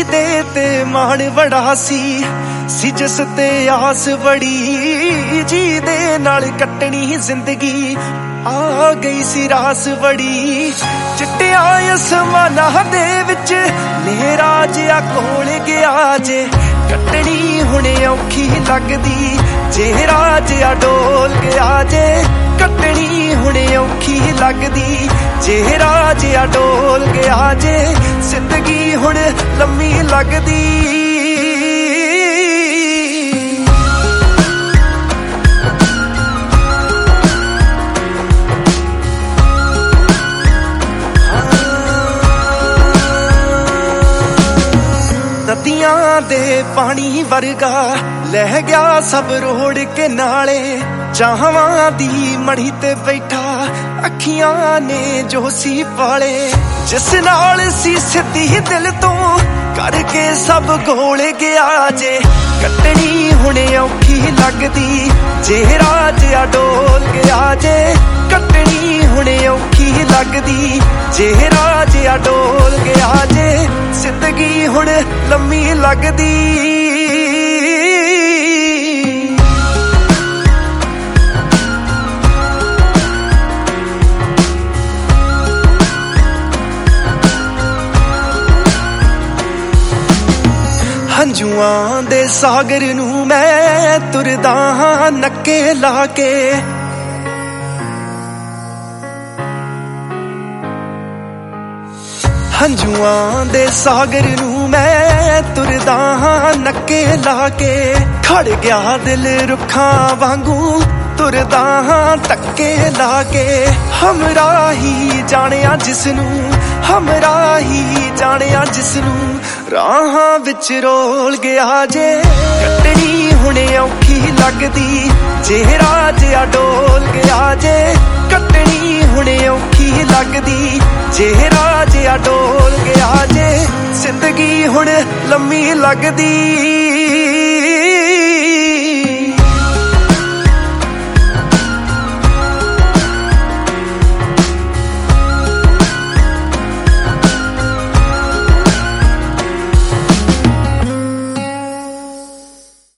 ਦੇ ਤੇ ਮਾਣ ਬੜਾ ਸੀ ਜਿਸ ਤੇ ਆਸ ਬੜੀ ਜੀ ਦੇ ਨਾਲ ਕੱਟਣੀ ਜ਼ਿੰਦਗੀ ਆ ਗਈ ਸੀ ਰਾਸ ਬੜੀ ਚਿੱਟਿਆ ਅਸਮਾਨਾਂ ਦੇ ਵਿੱਚ ਨੇਰਾ ਜਿਹਾ ਕੋਲ ਗਿਆ ਜੇ ਕੱਟਣੀ ਹੁਣ ਔਖੀ ਲੱਗਦੀ ਚਿਹਰਾ ਜਿਹਾ ਡੋਲ ਗਿਆ ਜੇ ਕੱਟਣੀ ਹੁਣ ਔਖੀ ਲੱਗਦੀ ਚਿਹਰਾ ਜਿਹਾ ਡੋਲ ਗਿਆ ਜੇ ਜ਼ਿੰਦਗੀ ਹੁਣ ਲੰਮੀ ਲੱਗਦੀ ਨਦੀਆਂ ਦੇ ਪਾਣੀ ਵਰਗਾ ਲਹਿ ਗਿਆ ਸਭ ਰੋੜ ਕੇ ਨਾਲੇ ਚਾਹਵਾਂ ਦੀ ਮੜੀ ਤੇ ਬੈਠਾ ਅੱਖੀਆਂ ਨੇ ਜੋ ਸੀ ਪਾਲੇ ਜਿਸ ਨਾਲ ਸੀ ਸਿੱਧੀ ਦਿਲ ਤੋਂ ਕਰਕੇ ਸਭ ਗੋਲ ਗਿਆ ਜੇ ਕੱਟਣੀ ਹੁਣ ਔਖੀ ਲੱਗਦੀ ਚਿਹਰਾ ਜਿਹਾ ਡੋਲ ਗਿਆ ਜੇ ਕੱਟਣੀ ਹੁਣ ਔਖੀ ਲੱਗਦੀ ਚਿਹਰਾ ਜਿਹਾ ਡੋਲ ਗਿਆ ਜੇ ਜ਼ਿੰਦਗੀ ਹੁਣ ਲੰਮੀ ਲੱਗਦੀ ਹੰਝੂਆਂ ਦੇ ਸਾਗਰ ਨੂੰ ਮੈਂ ਤੁਰਦਾ ਹਾਂ ਨੱਕੇ ਲਾ ਕੇ ਹੰਝੂਆਂ ਦੇ ਸਾਗਰ ਨੂੰ ਮੈਂ ਤੁਰਦਾ ਹਾਂ ਨੱਕੇ ਲਾ ਕੇ ਖੜ ਗਿਆ ਦਿਲ ਰੁੱਖਾਂ ਵਾਂਗੂ ਤੁਰਦਾ ਹਾਂ ਧੱਕੇ ਲਾ ਕੇ ਹਮਰਾ ਹੀ ਜਾਣਿਆ ਜਿਸਨੂੰ ਹਮਰਾ ਹੀ ਜਾਣਿਆ ਜਿਸਨੂੰ ਰਾਹਾਂ ਵਿੱਚ ਰੋਲ ਗਿਆ ਜੇ ਕੱਟਣੀ ਹੁਣ ਔਖੀ ਲੱਗਦੀ ਚਿਹਰਾ ਜਿਹਾ ਡੋਲ ਗਿਆ ਜੇ ਕੱਟਣੀ ਹੁਣ ਔਖੀ ਲੱਗਦੀ ਚਿਹਰਾ ਜਿਹਾ ਡੋਲ ਗਿਆ ਜੇ ਜ਼ਿੰਦਗੀ ਹੁਣ ਲੰਮੀ ਲੱਗਦੀ